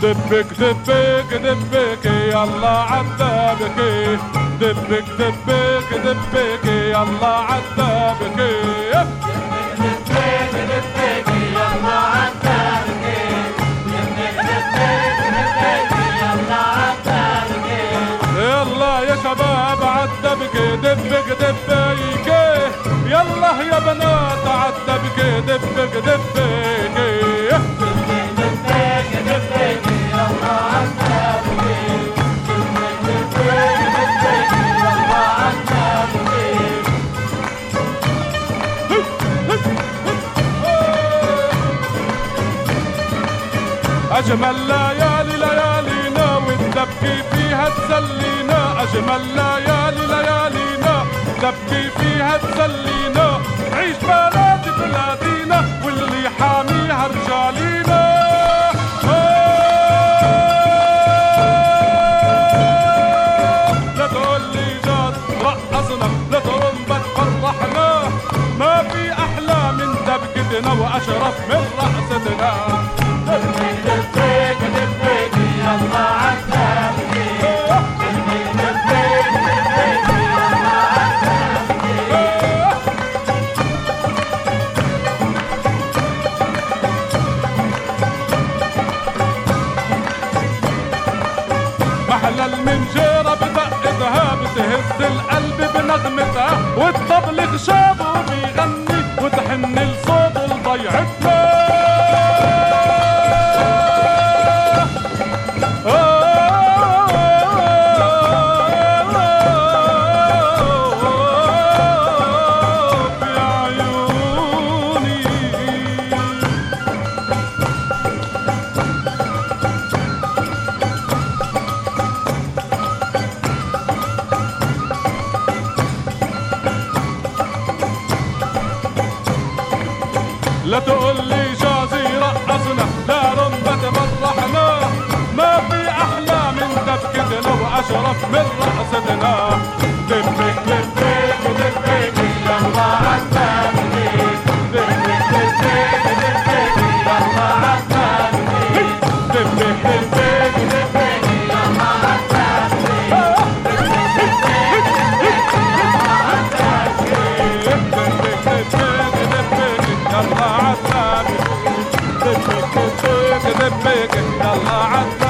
دبك دبك دبك يلا عذابك، دبك دبك دبك يلا عذابك، دبك دبك يلا عذابك، دبك دبك دبك يلا عذابك. يلا يا شباب عذبك دبك دبك، يلا يا بنات عذبك دبك دبك، دبك دبك يلا عذابك، دبك دبك يلا عذابك. أجمل ليالي ليالينا والدبكي فيها تسلينا، أجمل ليالي ليالينا دبكي فيها تسلينا، عيش بلاد بلادينا واللي حاميها رجالينا. لا تقول لي جاز رقصنا، لا ترمبة فرحنا، ما في أحلى من دبكتنا وأشرف من رقصتنا. دبك دبك دبك يلا عذابك، دبك دبك دبك يلا عذابك. محلى المنجيرة بدقتها بتهز القلب بنغمتها، والطبل خشابه بيغني وتحن لصوت لضيعتنا. لا تقول لي جازي رقصنا، لا رمبة فرحنا، ما في أحلى من دبكتنا وأشرف من رقصتنا. دبك دبك دبك يلا عذابك، دبك دبك دبك يلا عذابك، دبك دبك دبك يلا عذابك، يلا عذابك، دبك دبك دبك يلا عذابك.